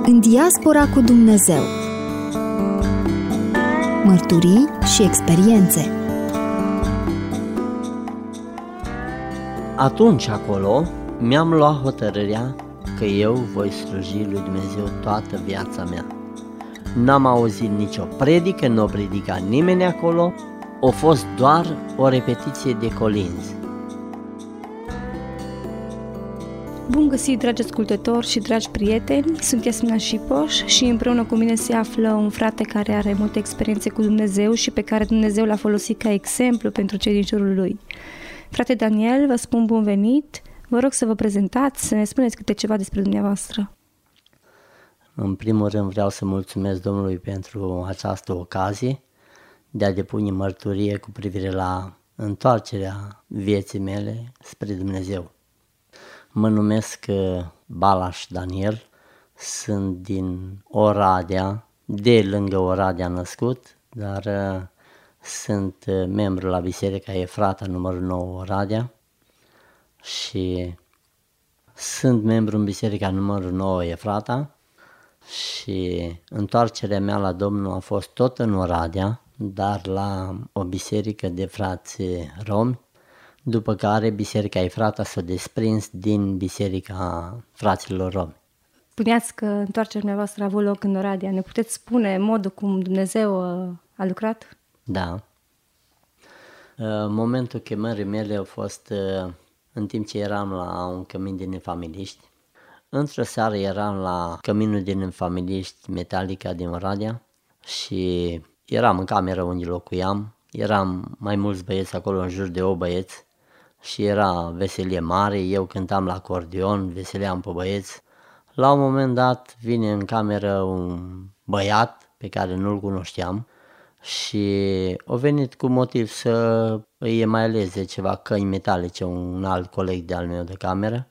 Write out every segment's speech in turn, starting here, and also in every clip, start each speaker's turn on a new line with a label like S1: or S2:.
S1: În diaspora cu Dumnezeu. Mărturii și experiențe.
S2: Atunci acolo mi-am luat hotărârea că eu voi sluji lui Dumnezeu toată viața mea. N-am auzit nicio predică, nu a predicat nimeni acolo, a fost doar o repetiție de colinzi.
S3: Bun găsit, dragi ascultători și dragi prieteni, sunt Iasmina Șipoș și împreună cu mine se află un frate care are multe experiențe cu Dumnezeu și pe care Dumnezeu l-a folosit ca exemplu pentru cei din jurul lui. Frate Daniel, vă spun bun venit, vă rog să vă prezentați, să ne spuneți câte ceva despre dumneavoastră.
S2: În primul rând vreau să mulțumesc Domnului pentru această ocazie de a depune mărturie cu privire la întoarcerea vieții mele spre Dumnezeu. Mă numesc Balaș Daniel, sunt din Oradea, de lângă Oradea născut, dar sunt membru la Biserica Efrata numărul 9 Oradea și sunt membru în Biserica numărul 9 Efrata și întoarcerea mea la Domnul a fost tot în Oradea, dar la o biserică de frați romi, după care Biserica Efrata s-a desprins din Biserica Fraților Romi.
S3: Spuneați că întoarcerea dumneavoastră a avut loc în Oradea. Ne puteți spune modul cum Dumnezeu a lucrat?
S2: Da. Momentul chemării mele a fost în timp ce eram la un cămin de nefamiliști. Într-o seară eram la căminul de nefamiliști Metalica din Oradea și eram în cameră unde locuiam. Eram mai mulți băieți acolo, în jur de 8 băieți. Și era veselie mare, eu cântam la acordeon, veseleam pe băieți. La un moment dat vine în cameră un băiat pe care nu-l cunoșteam și a venit cu motiv să îi emaileze ceva căi metalice, un alt coleg de-al meu de cameră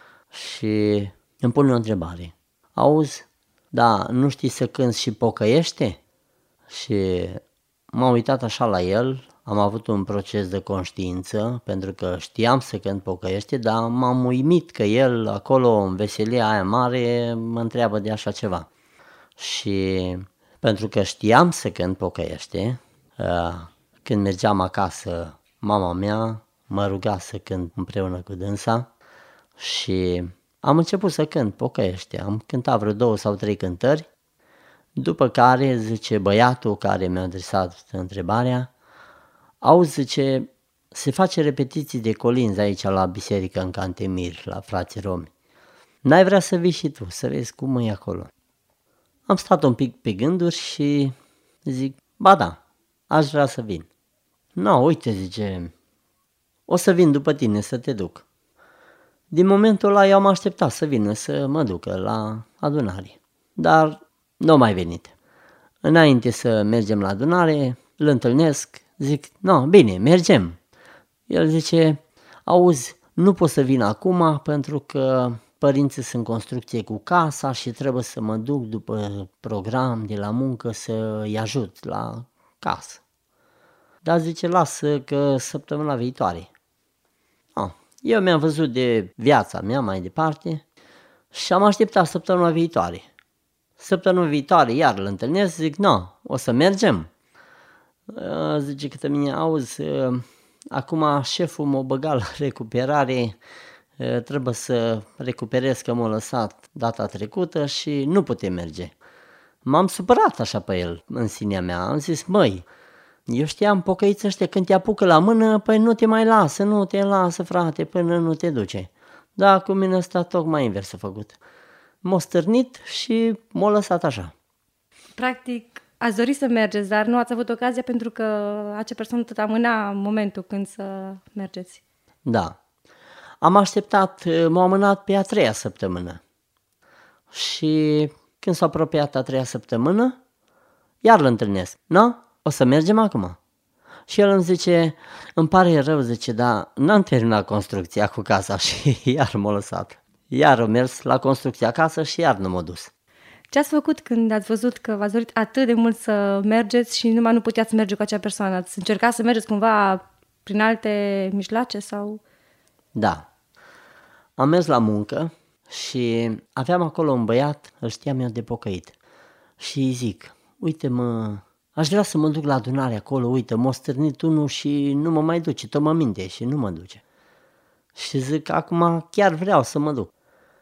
S2: și îmi pune o întrebare. Auzi, da, nu știi să cânți și pocăiește? Și m-am uitat așa la el. Am avut un proces de conștiință pentru că știam să cânt pocăiește, dar m-am uimit că el acolo în veselia aia mare mă întreabă de așa ceva. Și pentru că știam să cânt pocăiește, când mergeam acasă, mama mea mă ruga să cânt împreună cu dânsa și am început să cânt pocăiește. Am cântat vreo 2 sau 3 cântări, după care zice băiatul care mi-a adresat întrebarea: auzi, zice, se face repetiții de colinzi aici la biserică în Cantemir, la frații romi. N-ai vrea să vii și tu, să vezi cum e acolo? Am stat un pic pe gânduri și zic, ba da, aș vrea să vin. No, uite, zice, o să vin după tine să te duc. Din momentul ăla eu am așteptat să vină să mă ducă la adunare, dar nu a mai venit. Înainte să mergem la adunare, îl întâlnesc. Zic, no, bine, mergem. El zice, auzi, nu pot să vin acum pentru că părinții sunt în construcție cu casa și trebuie să mă duc după program de la muncă să-i ajut la casă. Dar zice, lasă că săptămâna viitoare. Eu mi-am văzut de viața mea mai departe și am așteptat săptămâna viitoare. Săptămâna viitoare iar îl întâlnesc, zic, no, o să mergem. Zice către mine, auzi, acum șeful m-a băgat la recuperare, trebuie să recuperez că m-a lăsat data trecută și nu putem merge. M-am supărat așa pe el în sinea mea, am zis, măi, eu știam pocăiți ăștia când te apucă la mână, păi nu te mai lasă, nu te lasă frate până nu te duce. Dar cu mine ăsta tocmai invers a făcut. M-a stârnit și m-a lăsat așa.
S3: Practic, ați dorit să mergeți, dar nu ați avut ocazia pentru că acea persoană tot amâna momentul când să mergeți.
S2: Da. Am așteptat, m-a amânat pe a 3-a săptămână. Și când s-a apropiat a 3-a săptămână, iar îl întâlnesc. No? O să mergem acum? Și el îmi zice, îmi pare rău, zice, dar n-am terminat construcția cu casa și iar m-a lăsat. Iar am mers la construcția acasă și iar nu m-a dus.
S3: Ce ați făcut când ați văzut că v-ați dorit atât de mult să mergeți și numai nu puteați merge cu acea persoană? Ați încercat să mergeți cumva prin alte mijloace sau?
S2: Da. Am mers la muncă Și aveam acolo un băiat, îl știam eu de pocăit. Și îi zic, uite mă, aș vrea să mă duc la adunare acolo, uite, m-a stârnit unul și nu mă mai duce, tot mă minte și nu mă duce. Și zic, acum chiar vreau să mă duc.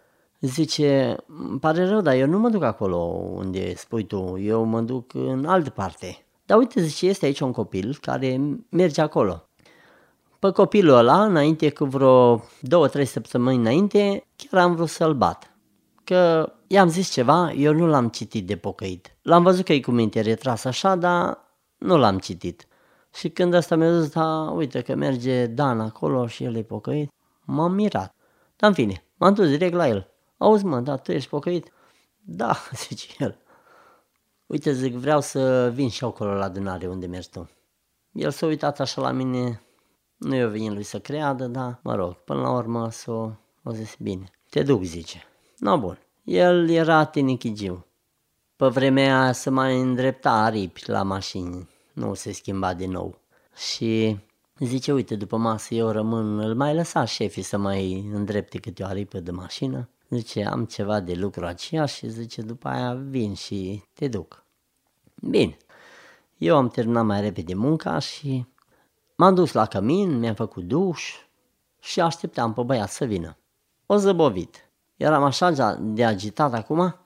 S2: Zice, îmi pare rău, dar eu nu mă duc acolo unde spui tu, eu mă duc în altă parte. Dar uite, zice, este aici un copil care merge acolo. Pe copilul ăla, înainte cu vreo 2-3 săptămâni înainte, chiar am vrut să-l bat. Că i-am zis ceva, eu nu l-am citit de pocăit. L-am văzut că e cu minte retras așa, dar nu l-am citit. Și când ăsta mi-a zis, da, uite că merge Dan acolo și el e pocăit, m-am mirat. Dar în fine, m-am dus direct la el. Auzi mă, da, tu ești pocăit? Da, zice el. Uite, zic, vreau să vin și acolo la adunare unde mergi tu. El s-a uitat așa la mine, nu i-a venit lui să creadă, dar mă rog, până la urmă o zis, bine, te duc, zice. No, bun, el era tinichigiu. Pe vremea aia se mai îndrepta aripi la mașini, nu se schimba din nou. Și zice, uite, după masă eu rămân, îl mai lăsa șefii să mai îndrepte câte o aripă de mașină. Zice, am ceva de lucru aceea și zice, după aia vin și te duc. Bine, eu am terminat mai repede munca și m-am dus la cămin, mi-am făcut duș și așteptam pe băiat să vină. O zăbovit. Eram așa de agitat acum.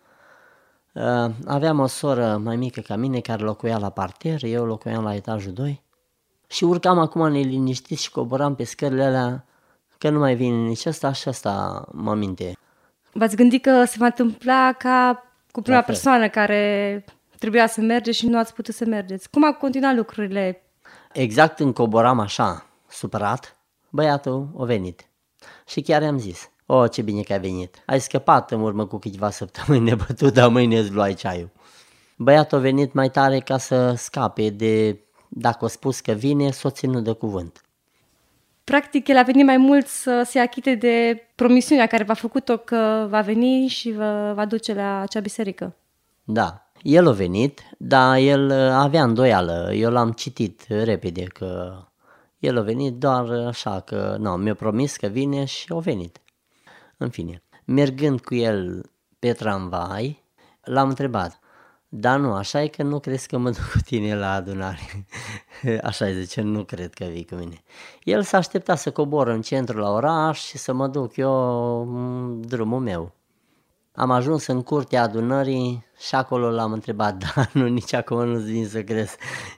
S2: Aveam o soră mai mică ca mine care locuia la parter, eu locuiam la etajul 2 și urcam acum neliniștit și coboram pe scările alea că nu mai vine nici ăsta și ăsta mă minte.
S3: V-ați gândit că se va întâmpla ca cu prima persoană care trebuia să mergeți și nu ați putut să mergeți. Cum au continuat lucrurile?
S2: Exact când coboram așa, supărat, băiatul a venit. Și chiar i-am zis, ce bine că ai venit, ai scăpat în urmă cu câteva săptămâni nebătut, dar mâine îți luai ceaiul. Băiatul a venit mai tare ca să scape de, dacă a spus că vine, s-o ținut de cuvânt.
S3: Practic, el a venit mai mult să se achite de promisiunea care v-a făcut-o că va veni și vă va duce la acea biserică.
S2: Da, el a venit, dar el avea îndoială, eu l-am citit repede că el a venit doar așa că, mi-a promis că vine și a venit. În fine, mergând cu el pe tramvai, l-am întrebat, dar nu, așa e că nu crezi că mă duc cu tine la adunare? Așa zice, nu cred că vii cu mine. El s-a așteptat să cobor în centru la oraș și să mă duc eu drumul meu. Am ajuns în curtea adunării și acolo l-am întrebat, da, nu, nici acum nu-ți vin să crezi,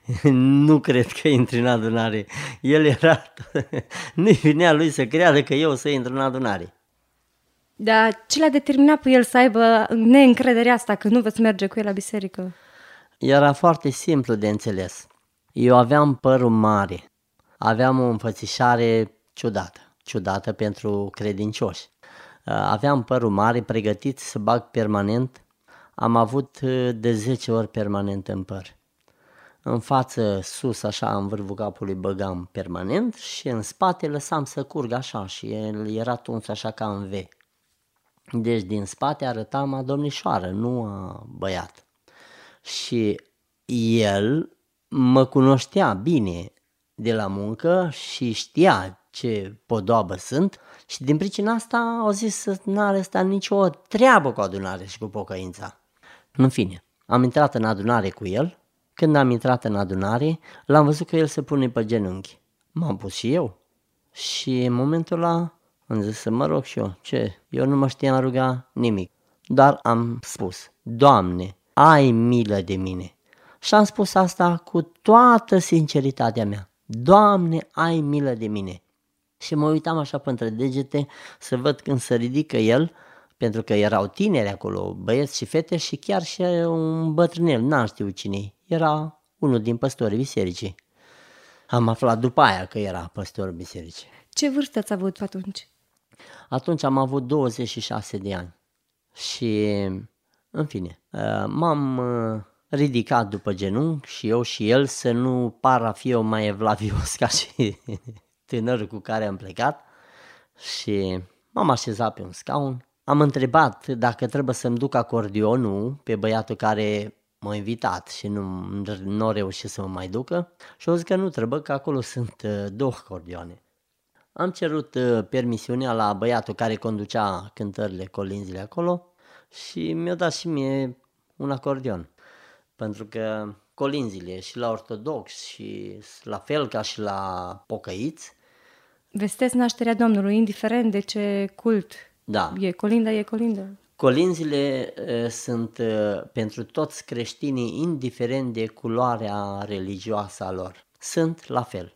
S2: nu cred că intri în adunare. El era, nu-i vinea lui să creadă că eu o să intru în adunare.
S3: Dar ce l-a determinat pe el să aibă neîncrederea asta că nu veți merge cu el la biserică?
S2: Era foarte simplu de înțeles. Eu aveam părul mare, aveam o înfățișare ciudată pentru credincioși. Aveam părul mare, pregătit să bag permanent, am avut de 10 ori permanent în păr. În față, sus, așa, în vârful capului băgam permanent și în spate lăsam să curgă așa și el era tuns așa ca în V. Deci din spate arătam a domnișoară, nu a băiat. Și el mă cunoștea bine de la muncă și știa ce podoabă sunt și din pricina asta au zis să n-are ăsta nicio treabă cu adunare și cu pocăința. În fine, am intrat în adunare cu el. Când am intrat în adunare, l-am văzut că el se pune pe genunchi. M-am pus și eu. Și în momentul ăla am zis să mă rog și eu. Ce? Eu nu mă știam ruga nimic. Doar am spus, Doamne, ai milă de mine. Și am spus asta cu toată sinceritatea mea. Doamne, ai milă de mine. Și mă uitam așa pe între degete să văd când se ridică el, pentru că erau tineri acolo, băieți și fete și chiar și un bătrânel, n-am știut cine era unul din păstorii bisericii. Am aflat după aia că era păstor bisericii.
S3: Ce vârstă ați avut atunci?
S2: Atunci am avut 26 de ani și, în fine, m-am ridicat după genunchi și eu și el să nu par a fi eu mai evlavios ca și tânărul cu care am plecat și m-am așezat pe un scaun. Am întrebat dacă trebuie să-mi duc acordionul pe băiatul care m-a invitat și nu a reușit să mă mai ducă și au zis că nu trebuie, că acolo sunt 2 acordioane. Am cerut permisiunea la băiatul care conducea cântările, colinzile acolo și mi-a dat și mie un acordeon. Pentru că colinzile și la ortodox și la fel ca și la pocăiți.
S3: Vestesc nașterea Domnului, indiferent de ce cult.
S2: Da.
S3: E colindă.
S2: Colinzile sunt pentru toți creștinii, indiferent de culoarea religioasă a lor. Sunt la fel.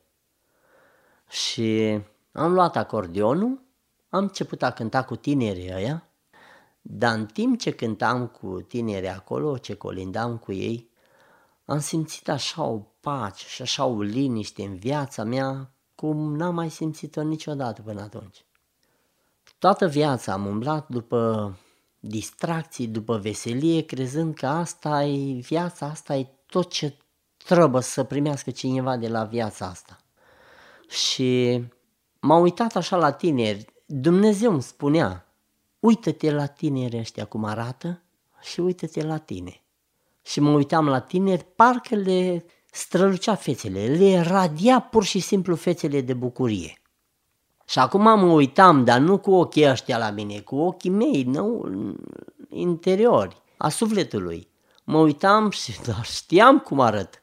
S2: Și am luat acordeonul, am început a cânta cu tinerii ăia, dar în timp ce cântam cu tinerii acolo, ce colindam cu ei, am simțit așa o pace și așa o liniște în viața mea, cum n-am mai simțit-o niciodată până atunci. Toată viața am umblat după distracții, după veselie, crezând că asta e viața, asta e tot ce trebuie să primească cineva de la viața asta. Și m-am uitat așa la tineri, Dumnezeu îmi spunea, uită-te la tineri ăștia cum arată și uită-te la tine. Și mă uitam la tineri, parcă le strălucea fețele, le radia pur și simplu fețele de bucurie. Și acum mă uitam, dar nu cu ochii ăștia la mine, cu ochii mei, nu, interiori, a sufletului. Mă uitam și știam cum arăt.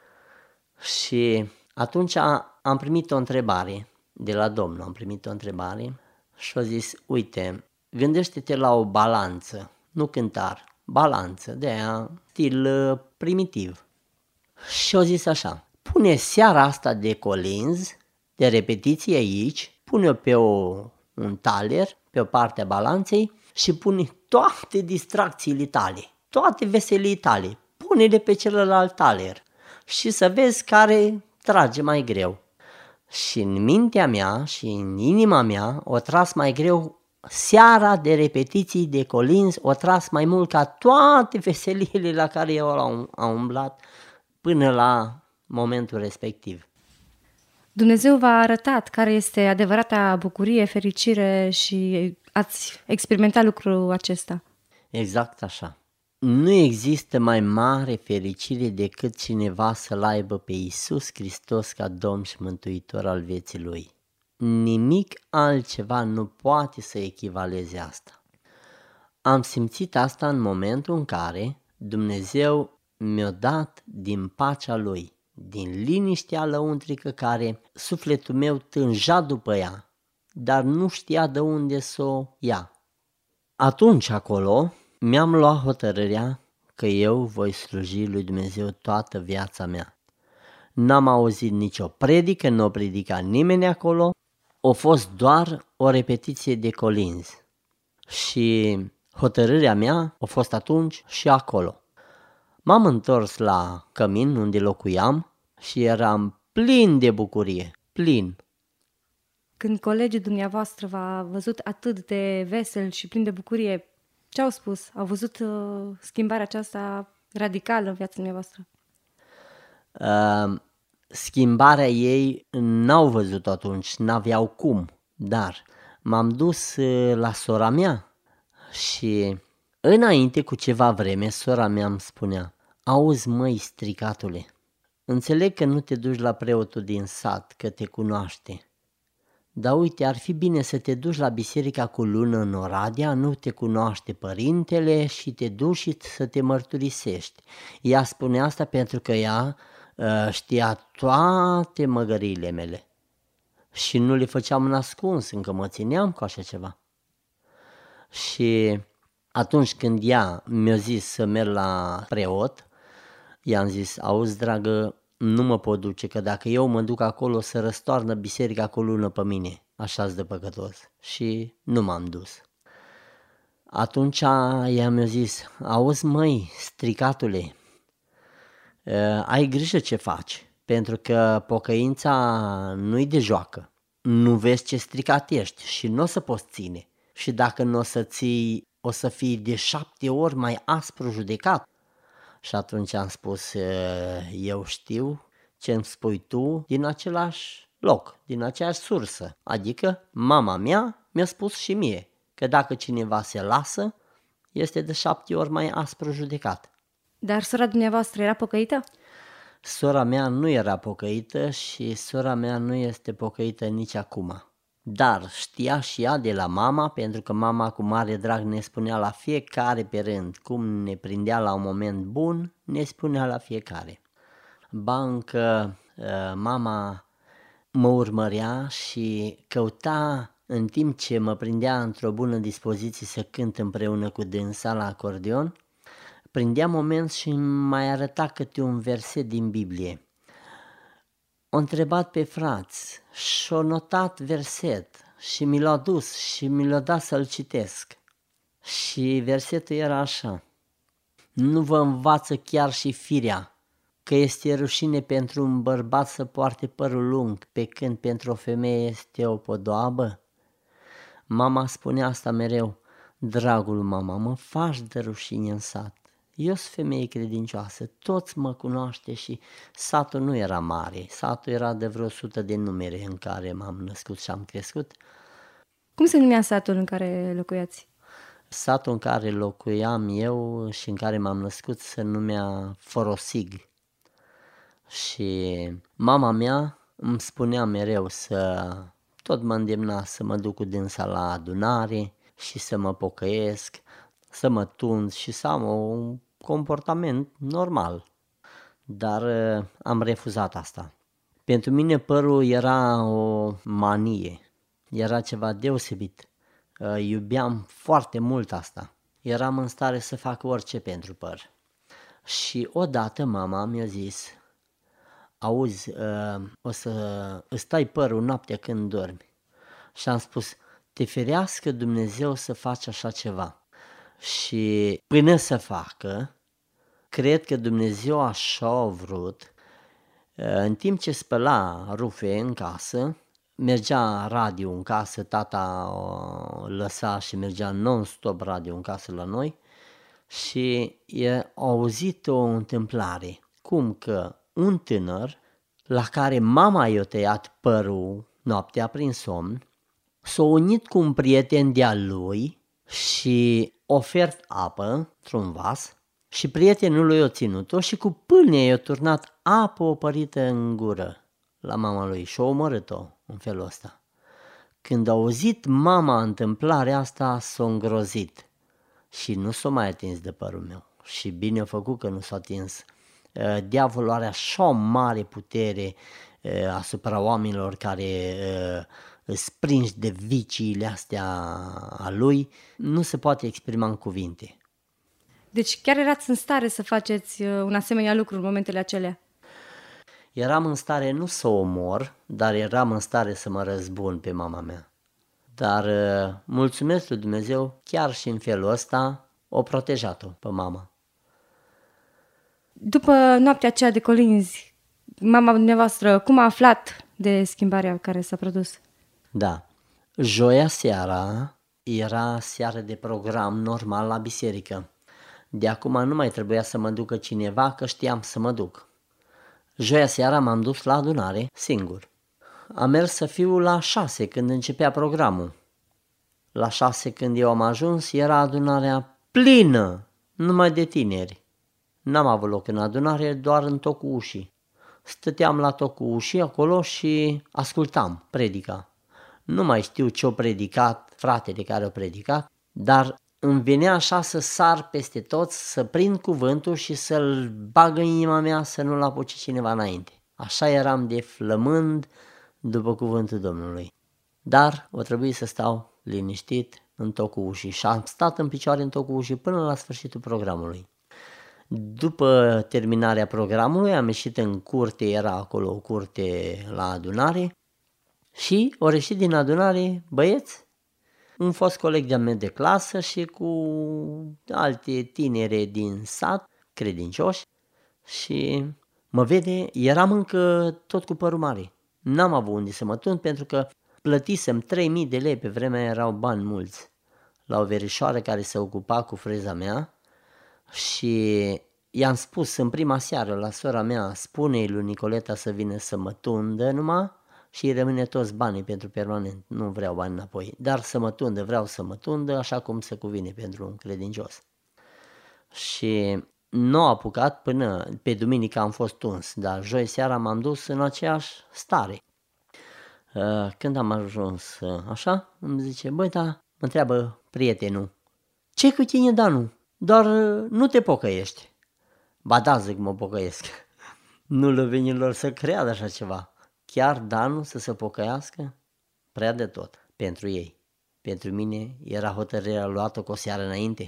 S2: Și atunci am primit o întrebare de la Domnul, și a zis, uite, gândește-te la o balanță, nu cântar, balanță, de aia stil primitiv. Și a zis așa, pune seara asta de colinzi, de repetiție aici, pune-o pe un taler, pe o parte a balanței și pune toate distracțiile tale, toate veselii tale, pune-le pe celălalt taler și să vezi care trage mai greu. Și în mintea mea și în inima mea o tras mai greu seara de repetiții de colinzi, o tras mai mult ca toate veseliile la care eu am umblat până la momentul respectiv.
S3: Dumnezeu v-a arătat care este adevărata bucurie, fericire și ați experimentat lucrul acesta.
S2: Exact așa. Nu există mai mare fericire decât cineva să-L aibă pe Iisus Hristos ca Domn și Mântuitor al vieții Lui. Nimic altceva nu poate să echivaleze asta. Am simțit asta în momentul în care Dumnezeu mi-a dat din pacea Lui, din liniștea lăuntrică care sufletul meu tânja după ea, dar nu știa de unde să o ia. Atunci acolo mi-am luat hotărârea că eu voi sluji lui Dumnezeu toată viața mea. N-am auzit nicio predică, nu a predicat nimeni acolo, a fost doar o repetiție de colinzi. Și hotărârea mea a fost atunci și acolo. M-am întors la cămin unde locuiam și eram plin de bucurie, plin.
S3: Când colegii dumneavoastră v-a văzut atât de vesel și plin de bucurie, ce au spus? Au văzut schimbarea aceasta radicală în viața dumneavoastră?
S2: Schimbarea ei n-au văzut atunci, n-aveau cum, dar m-am dus la sora mea și înainte cu ceva vreme sora mea îmi spunea, auzi măi stricatule, înțeleg că nu te duci la preotul din sat, că te cunoaște, dar uite, ar fi bine să te duci la biserica cu lună în Oradea, nu te cunoaște părintele și te duci și să te mărturisești. Ea spune asta pentru că ea știa toate măgăriile mele și nu le făceam în ascuns, încă mă țineam cu așa ceva. Și atunci când ea mi-a zis să merg la preot, i-am zis, auzi dragă, nu mă pot duce, că dacă eu mă duc acolo să răstoarnă biserica cu lună pe mine, așa-s de păcătos. Și nu m-am dus. Atunci ea mi-a zis, auzi măi, stricatule, ai grijă ce faci, pentru că pocăința nu-i de joacă. Nu vezi ce stricat ești și nu o să poți ține. Și dacă nu o să ții, o să fii de 7 ori mai aspru judecat. Și atunci am spus, eu știu ce îmi spui tu din același loc, din aceeași sursă. Adică mama mea mi-a spus și mie că dacă cineva se lasă, este de 7 ori mai aspru judecat.
S3: Dar sora dumneavoastră era pocăită?
S2: Sora mea nu era pocăită și sora mea nu este pocăită nici acum. Dar știa și ea de la mama, pentru că mama cu mare drag ne spunea la fiecare pe rând, cum ne prindea la un moment bun, ne spunea la fiecare. Ba încă mama mă urmărea și căuta, în timp ce mă prindea într-o bună dispoziție să cânt împreună cu dânsa la acordeon, prindea moment și mai arăta câte un verset din Biblie. O întrebat pe frați și-o notat verset și mi l-a dus și mi l-a dat să-l citesc. Și versetul era așa: nu vă învață chiar și firea că este rușine pentru un bărbat să poarte părul lung, pe când pentru o femeie este o podoabă? Mama spunea asta mereu: dragul mama, mă faci de rușine în sat. Eu sunt femeie credincioasă, toți mă cunoaște și satul nu era mare, satul era de vreo 100 de numere în care m-am născut și am crescut.
S3: Cum se numea satul în care locuiați?
S2: Satul în care locuiam eu și în care m-am născut se numea Forosig. Și mama mea îmi spunea mereu tot mă îndemna să mă duc cu dânsa la adunare și să mă pocăiesc, să mă tund și să am un comportament normal. Dar am refuzat asta. Pentru mine părul era o manie, era ceva deosebit. Iubeam foarte mult asta. Eram în stare să fac orice pentru păr. Și odată mama mi-a zis: auzi, o să îți tai părul noaptea când dormi. Și am spus: te ferească Dumnezeu să faci așa ceva. Și până să facă, cred că Dumnezeu așa a vrut. În timp ce spăla rufe în casă, mergea radio în casă, tata o lăsa și mergea non-stop radio în casă la noi și a auzit o întâmplare, cum că un tânăr la care mama i-a tăiat părul noaptea prin somn, s-a unit cu un prieten de-al lui și ofert apă într-un vas și prietenul lui a ținut-o și cu pâlnie i-a turnat apă opărită în gură la mama lui și a omorât-o în felul ăsta. Când a auzit mama întâmplarea asta, s-a îngrozit și nu s-a mai atins de părul meu. Și bine a făcut că nu s-a atins. Diavolul are așa o mare putere asupra oamenilor care îți prinși de viciile astea a lui, nu se poate exprima în cuvinte.
S3: Deci chiar erați în stare să faceți un asemenea lucru în momentele acelea?
S2: Eram în stare nu să o omor, dar eram în stare să mă răzbun pe mama mea. Dar mulțumesc lui Dumnezeu, chiar și în felul ăsta, o protejat-o pe mama.
S3: După noaptea aceea de colinzi, mama dumneavoastră cum a aflat de schimbarea care s-a produs?
S2: Da, joia seara era seară de program normal la biserică. De acum nu mai trebuia să mă ducă cineva, că știam să mă duc. Joia seara m-am dus la adunare singur. Am mers să fiu la 6 când începea programul. La 6 când eu am ajuns era adunarea plină, numai de tineri. N-am avut loc în adunare, doar în tocul ușii. Stăteam la tocul ușii acolo și ascultam predica. Nu mai știu ce-o predicat fratele care o predicat, dar îmi venea așa să sar peste toți, să prind cuvântul și să-l bag în inima mea să nu-l apuce cineva înainte. Așa eram de flămând după cuvântul Domnului. Dar o trebuie să stau liniștit în tocul ușii și am stat în picioare în tocul ușii până la sfârșitul programului. După terminarea programului am ieșit în curte, era acolo o curte la adunare și au ieșit din adunare băieți, un fost coleg de-a meu de clasă și cu alte tinere din sat, credincioși, și mă vede, eram încă tot cu părul mare. N-am avut unde să mă tund pentru că plătisem 3.000 de lei, pe vremea erau bani mulți, la o verișoară care se ocupa cu freza mea și i-am spus în prima seară la sora mea: spune-i lui Nicoleta să vină să mă tundă numai și îi rămâne toți banii pentru permanent, nu vreau bani înapoi, dar să mă tundă, vreau să mă tundă așa cum se cuvine pentru un credincios. Și nu a apucat până pe duminică am fost tuns, dar joi seara m-am dus în aceeași stare. Când am ajuns așa, îmi zice, băi, da, mă întreabă prietenul, ce cu tine, Danu? Doar nu te pocăiești. Ba da, zic, mă pocăiesc. Nu le venilor să creadă așa ceva. Chiar Danu să se pocăiască? Prea de tot pentru ei. Pentru mine era hotărârea luată cu o seară înainte.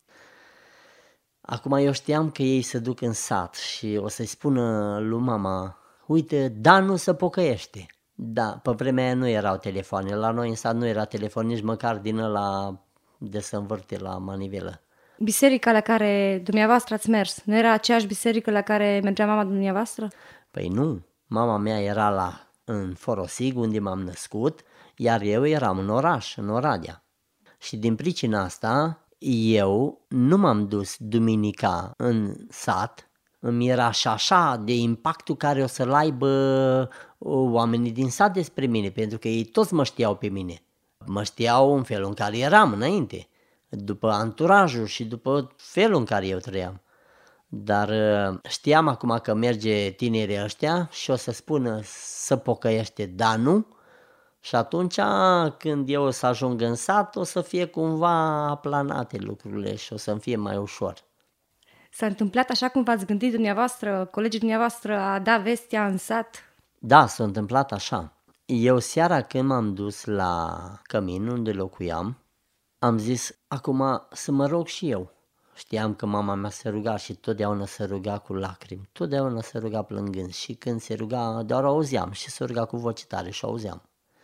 S2: Acum eu știam că ei se duc în sat și o să-i spună lui mama, uite, Danu se pocăiește. Da, pe vremea aia nu erau telefoane, la noi în sat nu era telefon, nici măcar din ăla de să învârte la manivelă.
S3: Biserica la care dumneavoastră ați mers, nu era aceeași biserică la care mergea mama dumneavoastră?
S2: Păi nu, mama mea era în Forosig, unde m-am născut, iar eu eram în oraș, în Oradea. Și din pricina asta, eu nu m-am dus duminica în sat, îmi era și așa de impactul care o să-l aibă oamenii din sat despre mine, pentru că ei toți mă știau pe mine. Mă știau în felul în care eram înainte, după anturajul și după felul în care eu trăiam. Dar știam acum că merge tinerii ăștia și o să spună să pocăiește Danu și atunci când eu o să ajung în sat o să fie cumva aplanate lucrurile și o să-mi fie mai ușor.
S3: S-a întâmplat așa cum v-ați gândit dumneavoastră, colegii dumneavoastră, a da vestea în sat?
S2: Da, s-a întâmplat așa. Eu seara când m-am dus la cămin unde locuiam, am zis acum să mă rog și eu. Știam că mama mea se ruga și totdeauna se ruga cu lacrimi, totdeauna se ruga plângând și când se ruga doar auzeam și se ruga cu voce tare și auzeam.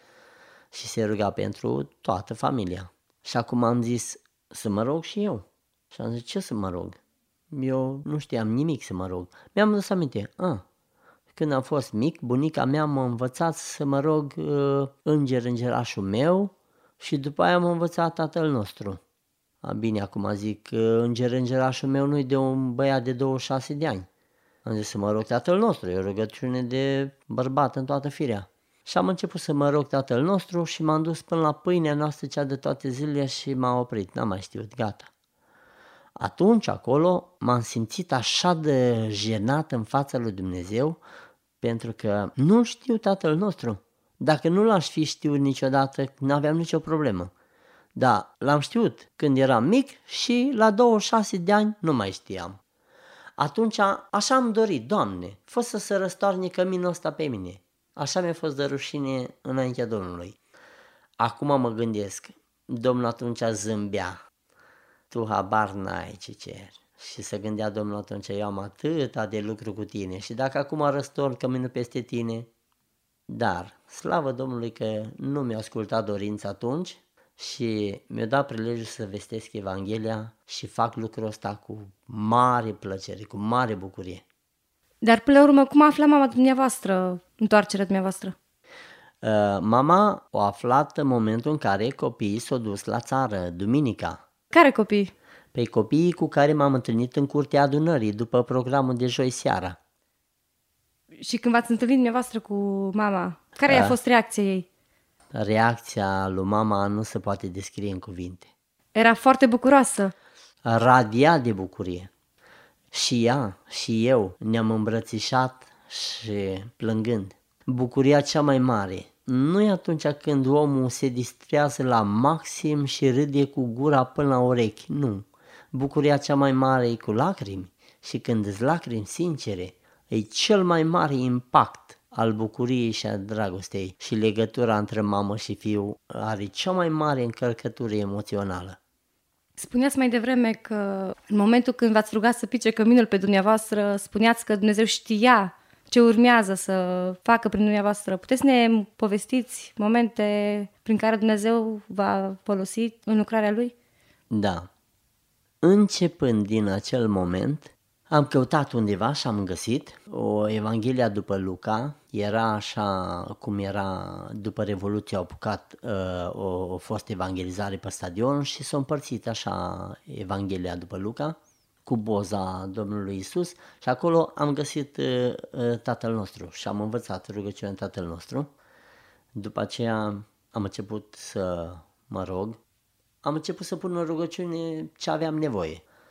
S2: Și se ruga pentru toată familia. Și acum am zis să mă rog și eu. Și am zis ce să mă rog? Eu nu știam nimic să mă rog. Mi-am adus aminte, când am fost mic, bunica mea m-a învățat să mă rog îngerașul meu și după aia m-a învățat Tatăl nostru. Bine, acum zic, îngerașul meu nu-i de un băiat de 26 de ani. Am zis să mă rog Tatăl nostru, e o rugăciune de bărbat în toată firea. Și am început să mă rog Tatăl nostru și m-am dus până la pâinea noastră cea de toate zilele și m-a oprit, n-am mai știut, gata. Atunci acolo m-am simțit așa de jenat în fața lui Dumnezeu pentru că nu știu Tatăl nostru. Dacă nu l-aș fi știut niciodată, n-aveam nicio problemă. Da, l-am știut când eram mic și la 26 de ani nu mai știam. Atunci așa am dorit, Doamne, fă să se răstoarne căminul ăsta pe mine. Așa mi-a fost de rușine înaintea Domnului. Acum mă gândesc, Domnul atunci zâmbea. Tu habar n-ai ce ceri. Și se gândea Domnul atunci, eu am atâta de lucru cu tine și dacă acum răstorn căminul peste tine. Dar, slavă Domnului că nu mi-a ascultat dorința atunci și mi-a dat prilejul să vestesc Evanghelia și fac lucrul ăsta cu mare plăcere, cu mare bucurie.
S3: Dar până la urmă, cum a aflat mama dumneavoastră întoarcerea dumneavoastră?
S2: Mama a aflat în momentul în care copiii s-au dus la țară, duminica.
S3: Care copii?
S2: Păi copiii cu care m-am întâlnit în curtea adunării după programul de joi seara.
S3: Și când v-ați întâlnit dumneavoastră cu mama, care a fost reacția ei?
S2: Reacția lui mama nu se poate descrie în cuvinte.
S3: Era foarte bucuroasă.
S2: Radia de bucurie. Și ea și eu ne-am îmbrățișat și plângând. Bucuria cea mai mare nu e atunci când omul se distrează la maxim și râde cu gura până la urechi, nu. Bucuria cea mai mare e cu lacrimi și când îți lacrimi sincere, e cel mai mare impact al bucuriei și a dragostei și legătura între mamă și fiu are cea mai mare încărcătură emoțională.
S3: Spuneați mai devreme că în momentul când v-ați rugat să pice căminul pe dumneavoastră, spuneați că Dumnezeu știa ce urmează să facă prin dumneavoastră. Puteți să ne povestiți momente prin care Dumnezeu v-a folosit în lucrarea Lui?
S2: Da. Începând din acel moment, am căutat undeva și am găsit o Evanghelia după Luca, era așa cum era după Revoluție, au apucat o fost evangelizare pe stadion și s-a împărțit așa Evanghelia după Luca cu boza Domnului Isus și acolo am găsit Tatăl nostru și am învățat rugăciunea Tatăl nostru. După aceea am început să mă rog, am început să pun în rugăciune ce aveam nevoie.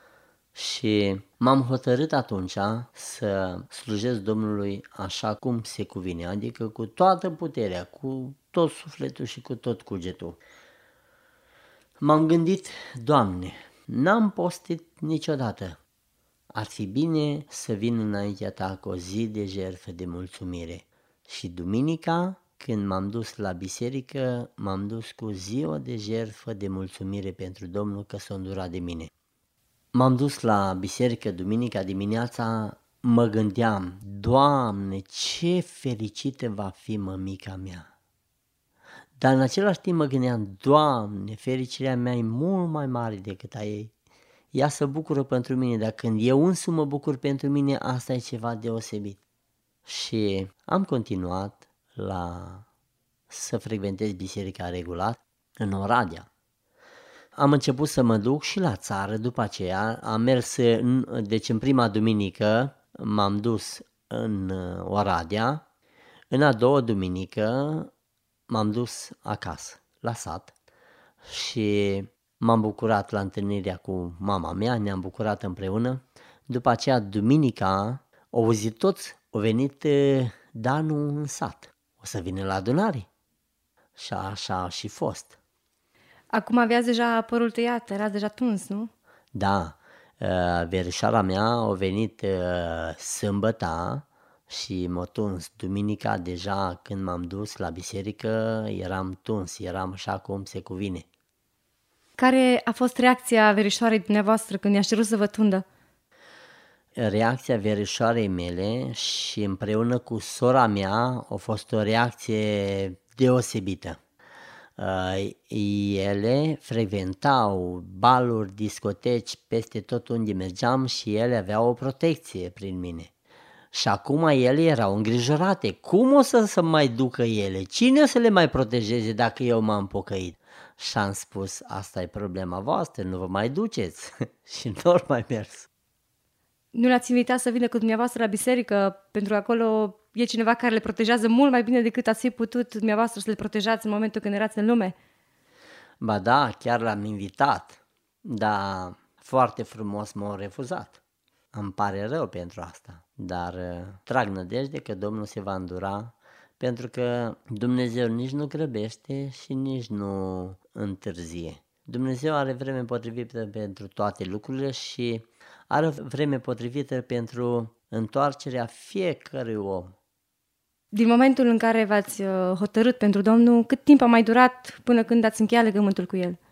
S2: Și m-am hotărât atunci să slujesc Domnului așa cum se cuvine, adică cu toată puterea, cu tot sufletul și cu tot cugetul. M-am gândit, Doamne, n-am postit niciodată. Ar fi bine să vin înaintea Ta cu o zi de jertfă de mulțumire. Și duminica, când m-am dus la biserică, m-am dus cu ziua de jertfă de mulțumire pentru Domnul că s-a îndurat de mine. M-am dus la biserică duminica dimineața, mă gândeam, Doamne, ce fericită va fi mămica mea. Dar în același timp mă gândeam, Doamne, fericirea mea e mult mai mare decât a ei. Ea se bucură pentru mine, dar când eu însumi mă bucur pentru mine, asta e ceva deosebit. Și am continuat să frecventez biserica regulat în Oradea. Am început să mă duc și la țară după aceea, am mers, deci în prima duminică m-am dus în Oradea, în a doua duminică m-am dus acasă, la sat și m-am bucurat la întâlnirea cu mama mea, ne-am bucurat împreună. După aceea, duminica, au auzit toți, au venit Danu în sat, o să vină la adunare. Și așa a și fost.
S3: Acum aveați deja părul tăiat, erați deja tuns, nu?
S2: Da, verișoara mea a venit sâmbăta și m-a tuns. Duminica deja când m-am dus la biserică eram tuns, eram așa cum se cuvine.
S3: Care a fost reacția verișoarei dumneavoastră când i-a cerut să vă tundă?
S2: Reacția verișoarei mele și împreună cu sora mea a fost o reacție deosebită. Ele frecventau baluri, discoteci peste tot unde mergeam și ele aveau o protecție prin mine. Și acum ele erau îngrijorate. Cum o să mai ducă ele? Cine o să le mai protejeze dacă eu m-am pocăit? Și am spus, asta e problema voastră, nu vă mai duceți. Și nu ori mai mers.
S3: Nu l-ați invitat să vină cu dumneavoastră la biserică, pentru că acolo e cineva care le protejează mult mai bine decât ați fi putut dumneavoastră să le protejați în momentul când erați în lume?
S2: Ba da, chiar l-am invitat, dar foarte frumos m-au refuzat. Îmi pare rău pentru asta, dar trag nădejde că Domnul se va îndura, pentru că Dumnezeu nici nu grăbește și nici nu întârzie. Dumnezeu are vreme potrivită pentru toate lucrurile și are vreme potrivită pentru întoarcerea fiecărui om.
S3: Din momentul în care v-ați hotărât pentru Domnul, cât timp a mai durat până când ați încheiat legământul cu El?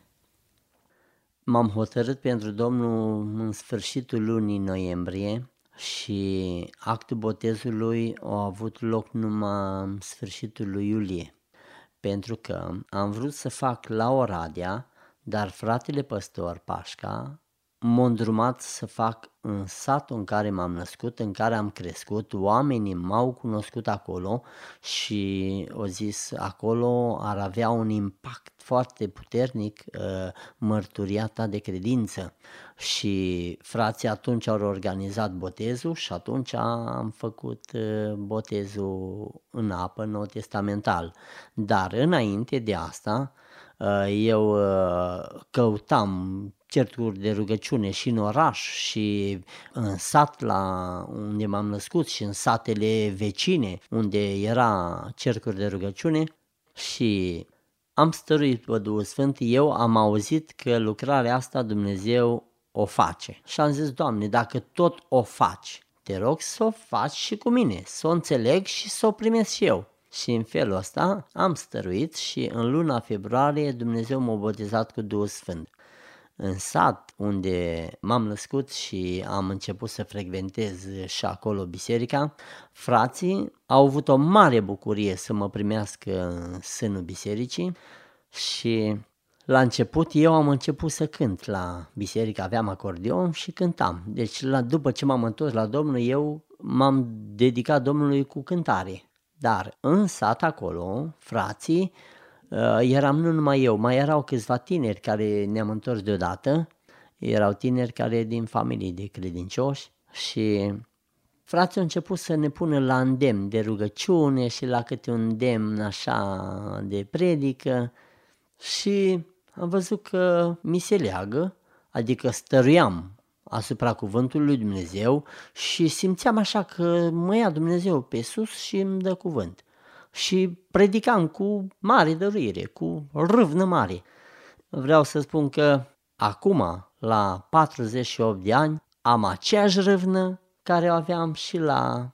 S2: M-am hotărât pentru Domnul în sfârșitul lunii noiembrie și actul botezului a avut loc numai în sfârșitul lui iulie, pentru că am vrut să fac la Oradea, dar fratele păstor Pașca m-a îndrumat să fac în satul în care m-am născut, în care am crescut, oamenii m-au cunoscut acolo și au zis acolo ar avea un impact foarte puternic mărturia ta de credință. Și frații atunci au organizat botezul și atunci am făcut botezul în apă nou-testamental. Dar înainte de asta eu căutam cercuri de rugăciune și în oraș și în sat unde m-am născut și în satele vecine unde era cercuri de rugăciune și am stăruit pe Duhul Sfânt, eu am auzit că lucrarea asta Dumnezeu o face și am zis, Doamne, dacă tot o faci, te rog să o faci și cu mine, să o înțeleg și să o primesc și eu. Și în felul ăsta am stăruit și în luna februarie Dumnezeu m-a botezat cu Duhul Sfânt. În sat unde m-am născut și am început să frecventez și acolo biserica, frații au avut o mare bucurie să mă primească în sânul bisericii și la început eu am început să cânt la biserică, aveam acordeon și cântam. Deci după ce m-am întors la Domnul, eu m-am dedicat Domnului cu cântare. Dar în sat acolo, frații, eram nu numai eu, mai erau câțiva tineri care ne-am întors deodată, erau tineri care din familii de credincioși și frații au început să ne pună la îndemn de rugăciune și la câte un îndemn așa de predică și am văzut că mi se leagă, adică stăruiam asupra cuvântului lui Dumnezeu și simțeam așa că mă ia Dumnezeu pe sus și îmi dă cuvânt. Și predicam cu mare dăruire, cu râvnă mare. Vreau să spun că acum, la 48 de ani, am aceeași râvnă care o aveam și la